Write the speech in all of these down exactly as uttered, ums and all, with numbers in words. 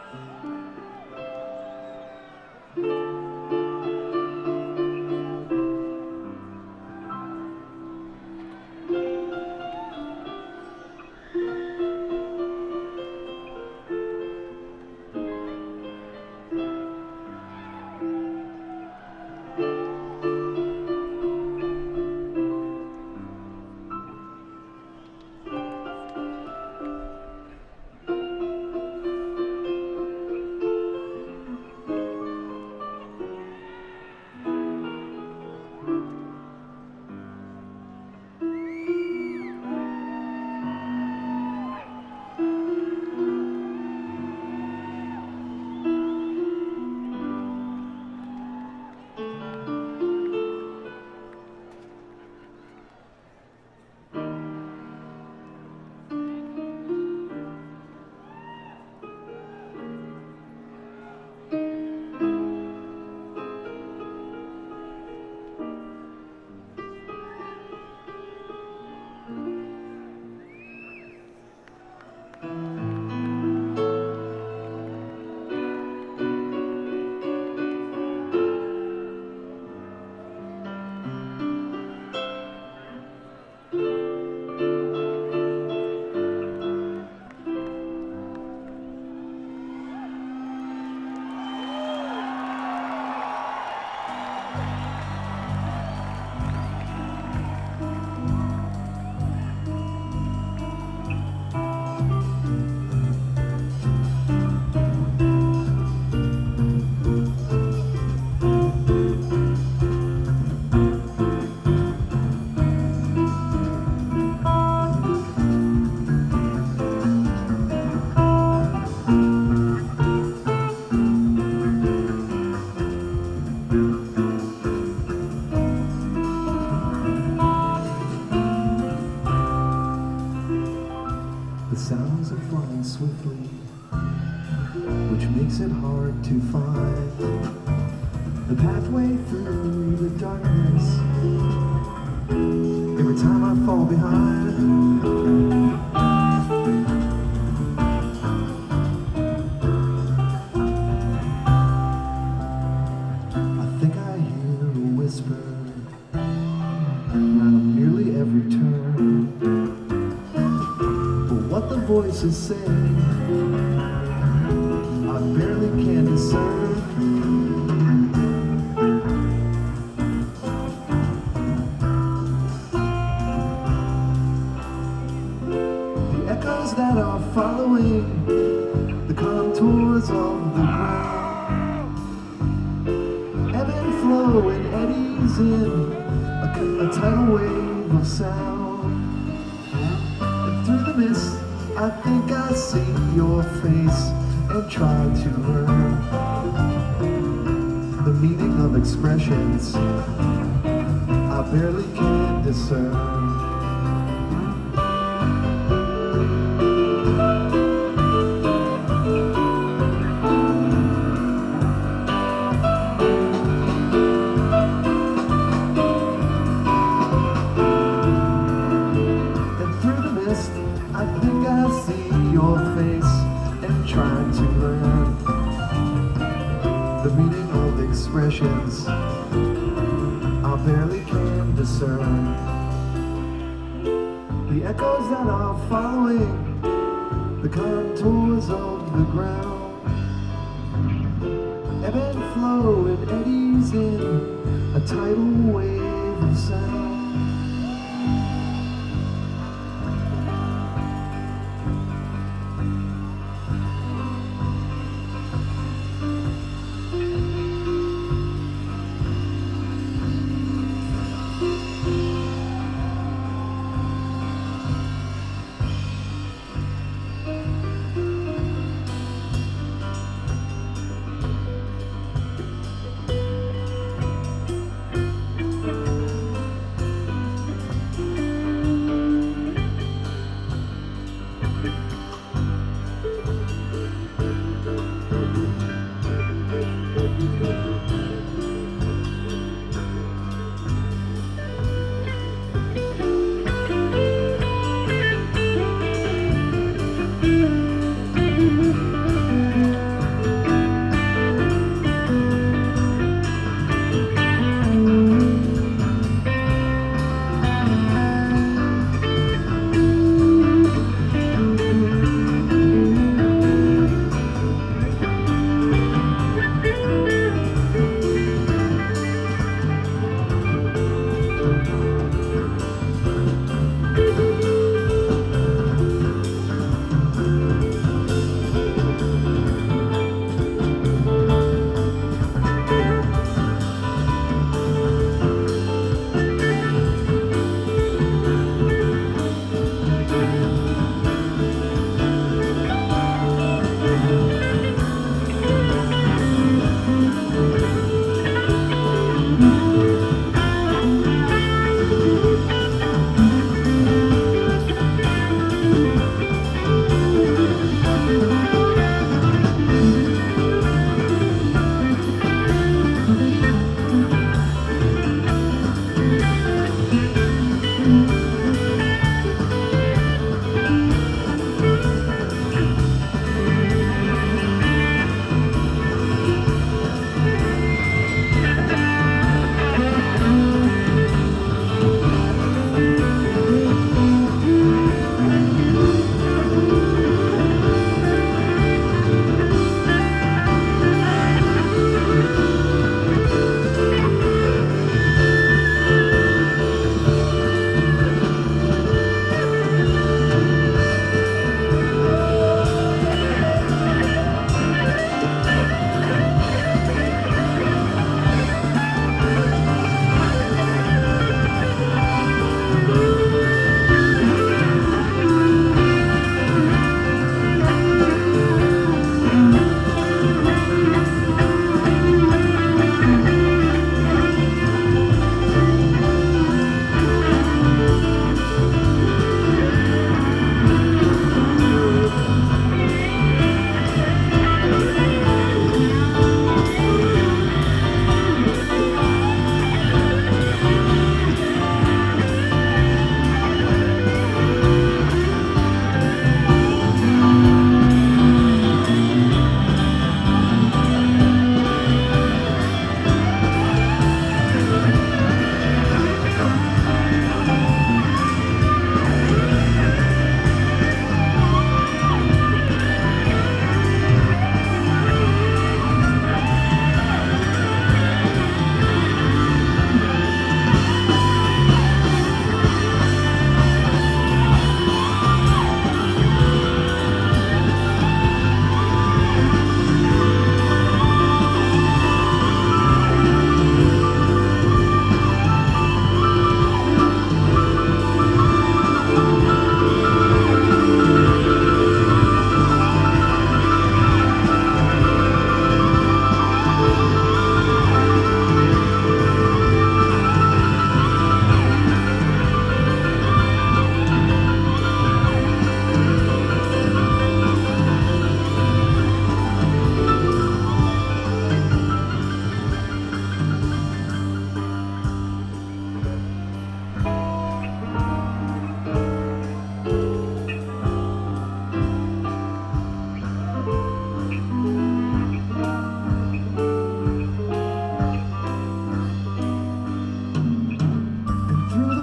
makes it hard to find the pathway through the darkness. Every time I fall behind, I think I hear a whisper around nearly every turn. But what the voices say, I barely can discern. The echoes that are following the contours of the ground ebb and flow and eddies in a, a tidal wave of sound. And through the mist I think I see your face and try to learn the meaning of expressions I barely can discern. And through the mist I think I see your face and trying to learn the meaning of expressions I barely can discern. The echoes that are following the contours of the ground ebb and flow and eddies in a tidal wave of sound.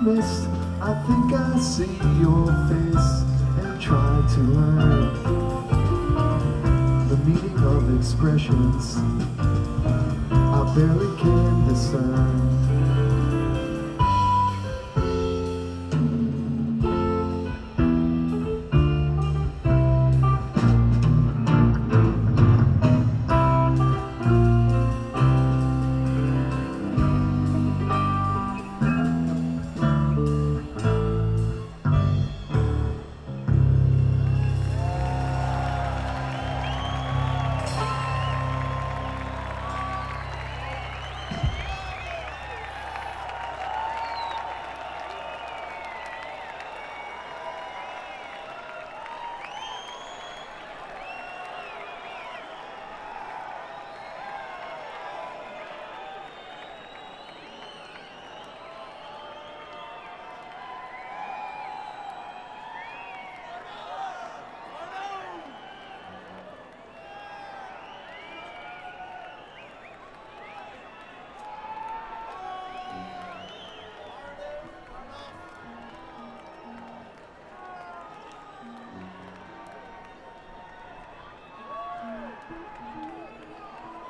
mist, I think I see your face and try to learn the meaning of expressions I barely can discern.